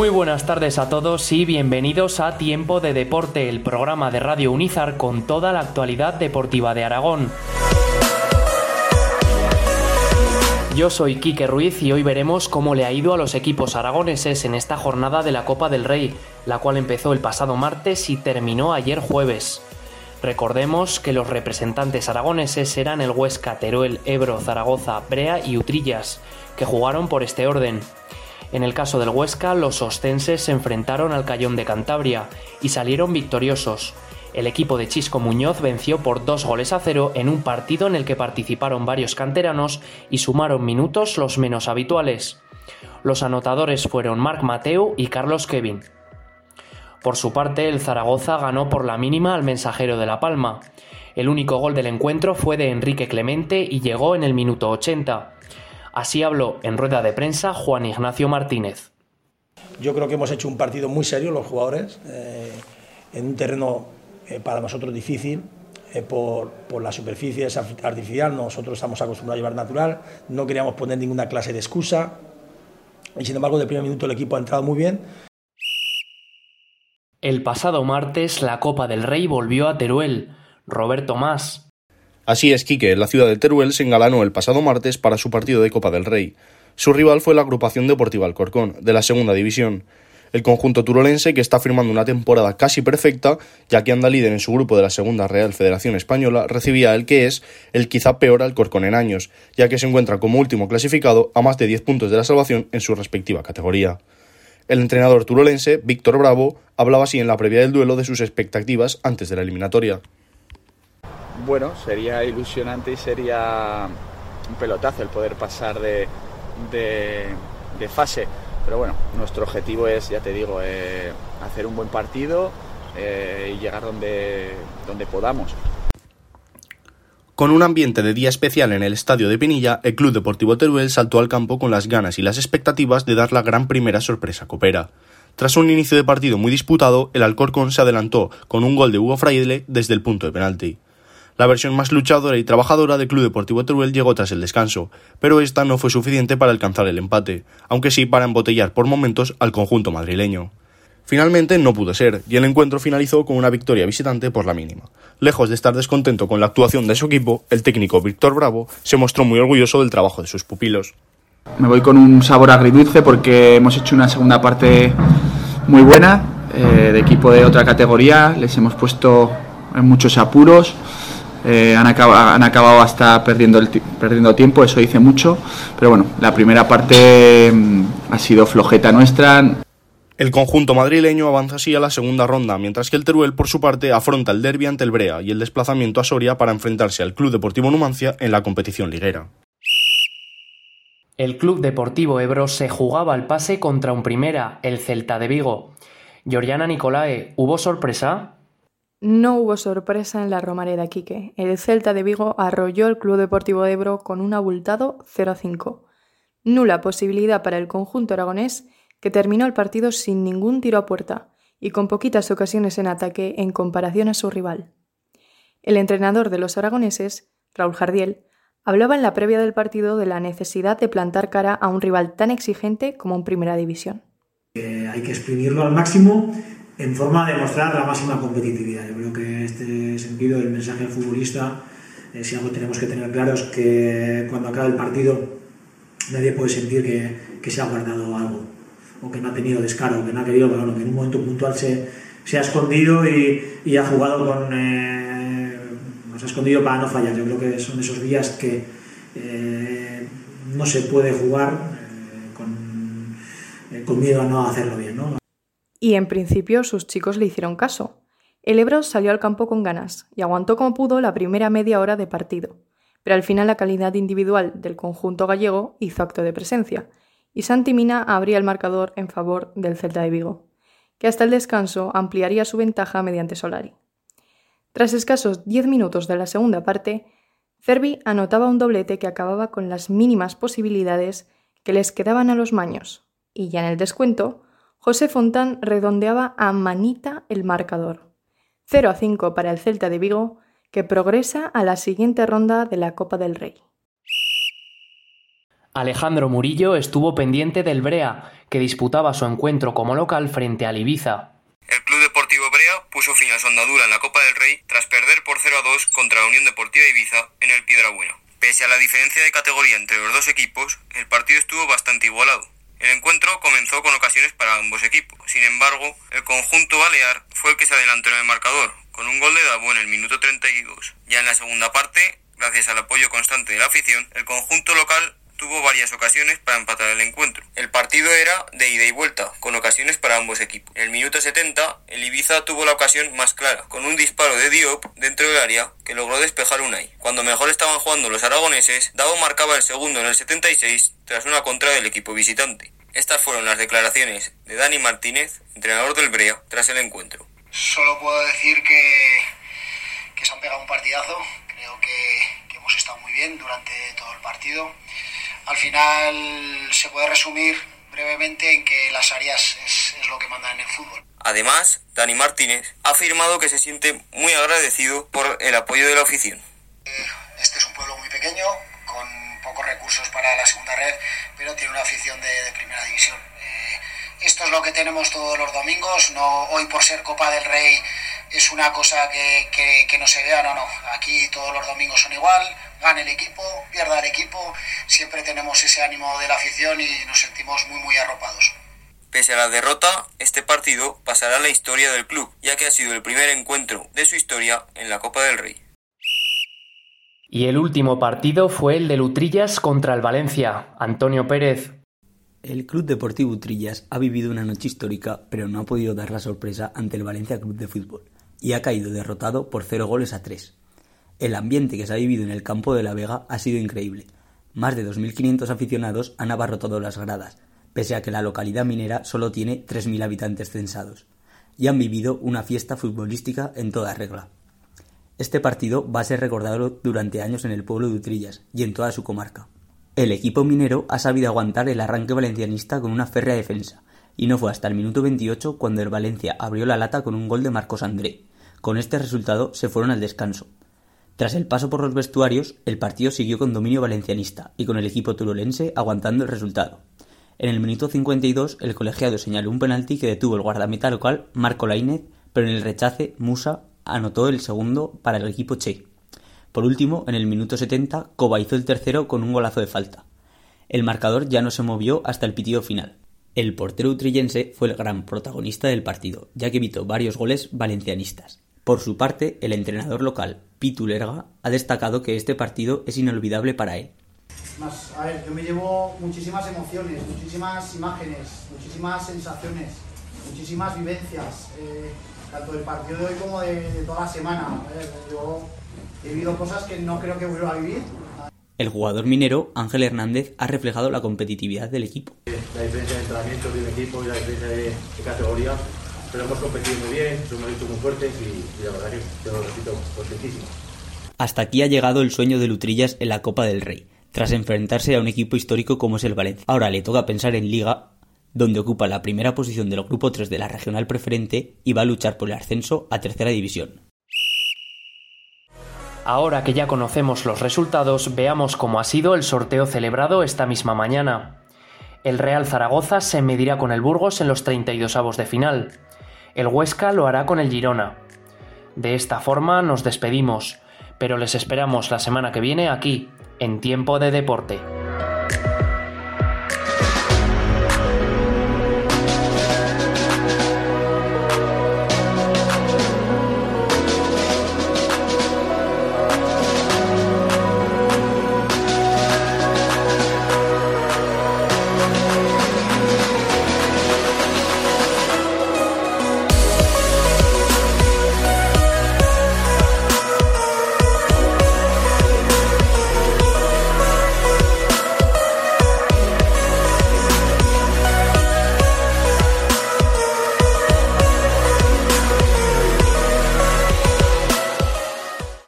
Muy buenas tardes a todos y bienvenidos a Tiempo de Deporte, el programa de Radio Unízar con toda la actualidad deportiva de Aragón. Yo soy Quique Ruiz y hoy veremos cómo le ha ido a los equipos aragoneses en esta jornada de la Copa del Rey, la cual empezó el pasado martes y terminó ayer jueves. Recordemos que los representantes aragoneses eran el Huesca, Teruel, Ebro, Zaragoza, Brea y Utrillas, que jugaron por este orden. En el caso del Huesca, los ostenses se enfrentaron al Cayón de Cantabria y salieron victoriosos. El equipo de Chisco Muñoz venció por 2-0 en un partido en el que participaron varios canteranos y sumaron minutos los menos habituales. Los anotadores fueron Marc Mateu y Carlos Kevin. Por su parte, el Zaragoza ganó por la mínima al Mensajero de La Palma. El único gol del encuentro fue de Enrique Clemente y llegó en el minuto 80. Así habló en rueda de prensa Juan Ignacio Martínez. Yo creo que hemos hecho un partido muy serio los jugadores, en un terreno para nosotros difícil, por la superficie es artificial, nosotros estamos acostumbrados a llevar natural, no queríamos poner ninguna clase de excusa y sin embargo del primer minuto el equipo ha entrado muy bien. El pasado martes la Copa del Rey volvió a Teruel. Roberto Mas. Así es, Quique, la ciudad de Teruel se engalanó el pasado martes para su partido de Copa del Rey. Su rival fue la agrupación deportiva Alcorcón, de la segunda división. El conjunto turolense, que está firmando una temporada casi perfecta, ya que anda líder en su grupo de la Segunda Real Federación Española, recibía el que es el quizá peor Alcorcón en años, ya que se encuentra como último clasificado a más de 10 puntos de la salvación en su respectiva categoría. El entrenador turolense, Víctor Bravo, hablaba así en la previa del duelo de sus expectativas antes de la eliminatoria. Bueno, sería ilusionante y sería un pelotazo el poder pasar de fase, pero bueno, nuestro objetivo es, ya te digo, hacer un buen partido y llegar donde podamos. Con un ambiente de día especial en el estadio de Pinilla, el Club Deportivo Teruel saltó al campo con las ganas y las expectativas de dar la gran primera sorpresa copera. Tras un inicio de partido muy disputado, el Alcorcón se adelantó con un gol de Hugo Fraile desde el punto de penalti. La versión más luchadora y trabajadora del Club Deportivo Teruel llegó tras el descanso, pero esta no fue suficiente para alcanzar el empate, aunque sí para embotellar por momentos al conjunto madrileño. Finalmente no pudo ser, y el encuentro finalizó con una victoria visitante por la mínima. Lejos de estar descontento con la actuación de su equipo, el técnico Víctor Bravo se mostró muy orgulloso del trabajo de sus pupilos. Me voy con un sabor agridulce porque hemos hecho una segunda parte muy buena, de equipo de otra categoría, les hemos puesto en muchos apuros, han acabado hasta perdiendo tiempo, eso dice mucho, pero bueno, la primera parte ha sido flojeta nuestra. El conjunto madrileño avanza así a la segunda ronda, mientras que el Teruel, por su parte, afronta el derbi ante el Brea y el desplazamiento a Soria para enfrentarse al Club Deportivo Numancia en la competición liguera. El Club Deportivo Ebro se jugaba al pase contra un primera, el Celta de Vigo. Georgiana Nicolae, ¿hubo sorpresa? No hubo sorpresa en la Romareda, Quique. El Celta de Vigo arrolló al Club Deportivo Ebro con un abultado 0-5. Nula posibilidad para el conjunto aragonés, que terminó el partido sin ningún tiro a puerta y con poquitas ocasiones en ataque en comparación a su rival. El entrenador de los aragoneses, Raúl Jardiel, hablaba en la previa del partido de la necesidad de plantar cara a un rival tan exigente como en Primera División. Hay que exprimirlo al máximo en forma de mostrar la máxima competitividad. Yo creo que en este sentido el mensaje del futbolista, si algo tenemos que tener claro es que cuando acabe el partido nadie puede sentir que se ha guardado algo, o que no ha tenido descaro, que no ha querido, pero bueno, que en un momento puntual se ha escondido y ha jugado se ha escondido para no fallar. Yo creo que son esos días que no se puede jugar con miedo a no hacerlo bien, ¿no? Y en principio sus chicos le hicieron caso. El Ebro salió al campo con ganas y aguantó como pudo la primera media hora de partido, pero al final la calidad individual del conjunto gallego hizo acto de presencia y Santi Mina abría el marcador en favor del Celta de Vigo, que hasta el descanso ampliaría su ventaja mediante Solari. Tras escasos 10 minutos de la segunda parte, Cervi anotaba un doblete que acababa con las mínimas posibilidades que les quedaban a los maños, y ya en el descuento, José Fontán redondeaba a manita el marcador. 0-5 para el Celta de Vigo, que progresa a la siguiente ronda de la Copa del Rey. Alejandro Murillo estuvo pendiente del Brea, que disputaba su encuentro como local frente al Ibiza. El Club Deportivo Brea puso fin a su andadura en la Copa del Rey tras perder por 0-2 contra la Unión Deportiva Ibiza en el Piedrabuena. Pese a la diferencia de categoría entre los dos equipos, el partido estuvo bastante igualado. El encuentro comenzó con ocasiones para ambos equipos. Sin embargo, el conjunto balear fue el que se adelantó en el marcador, con un gol de Dabo en el minuto 32. Ya en la segunda parte, gracias al apoyo constante de la afición, el conjunto local tuvo varias ocasiones para empatar el encuentro. El partido era de ida y vuelta, con ocasiones para ambos equipos. En el minuto 70, el Ibiza tuvo la ocasión más clara, con un disparo de Diop dentro del área que logró despejar Unai. Cuando mejor estaban jugando los aragoneses, Dabo marcaba el segundo en el 76 tras una contra del equipo visitante. Estas fueron las declaraciones de Dani Martínez, entrenador del Brea, tras el encuentro. Solo puedo decir que se han pegado un partidazo. Creo que hemos estado muy bien durante todo el partido. Al final se puede resumir brevemente en que las áreas es lo que manda en el fútbol. Además, Dani Martínez ha afirmado que se siente muy agradecido por el apoyo de la afición. Este es un pueblo muy pequeño, con pocos recursos para la segunda red, pero tiene una afición de primera división. Esto es lo que tenemos todos los domingos. No, hoy por ser Copa del Rey es una cosa que no se vea, no. Aquí todos los domingos son igual, gane el equipo, pierda el equipo, siempre tenemos ese ánimo de la afición y nos sentimos muy arropados. Pese a la derrota, este partido pasará a la historia del club, ya que ha sido el primer encuentro de su historia en la Copa del Rey. Y el último partido fue el de Utrillas contra el Valencia. Antonio Pérez. El Club Deportivo Utrillas ha vivido una noche histórica, pero no ha podido dar la sorpresa ante el Valencia Club de Fútbol y ha caído derrotado por 0-3. El ambiente que se ha vivido en el campo de La Vega ha sido increíble. Más de 2.500 aficionados han abarrotado las gradas, pese a que la localidad minera solo tiene 3.000 habitantes censados, y han vivido una fiesta futbolística en toda regla. Este partido va a ser recordado durante años en el pueblo de Utrillas y en toda su comarca. El equipo minero ha sabido aguantar el arranque valencianista con una férrea defensa, y no fue hasta el minuto 28 cuando el Valencia abrió la lata con un gol de Marcos André. Con este resultado se fueron al descanso. Tras el paso por los vestuarios, el partido siguió con dominio valencianista y con el equipo turolense aguantando el resultado. En el minuto 52, el colegiado señaló un penalti que detuvo el guardameta local Marco Laínez, pero en el rechace Musa anotó el segundo para el equipo che. Por último, en el minuto 70, Coba hizo el tercero con un golazo de falta. El marcador ya no se movió hasta el pitido final. El portero utrillense fue el gran protagonista del partido, ya que evitó varios goles valencianistas. Por su parte, el entrenador local, Pitu Lerga, ha destacado que este partido es inolvidable para él. Yo me llevo muchísimas emociones, muchísimas imágenes, muchísimas sensaciones, muchísimas vivencias, tanto del partido de hoy como de toda la semana. Yo he vivido cosas que no creo que vuelva a vivir. El jugador minero, Ángel Hernández, ha reflejado la competitividad del equipo. La diferencia de entrenamiento de un equipo y la diferencia de categoría, pero hemos competido muy bien, hemos visto muy fuertes y la verdad que te lo repito, contentísimo. Hasta aquí ha llegado el sueño de Utrillas en la Copa del Rey, tras enfrentarse a un equipo histórico como es el Valencia. Ahora le toca pensar en Liga, donde ocupa la primera posición del grupo 3 de la regional preferente y va a luchar por el ascenso a tercera división. Ahora que ya conocemos los resultados, veamos cómo ha sido el sorteo celebrado esta misma mañana. El Real Zaragoza se medirá con el Burgos en los 32avos de final. El Huesca lo hará con el Girona. De esta forma nos despedimos, pero les esperamos la semana que viene aquí, en Tiempo de Deporte.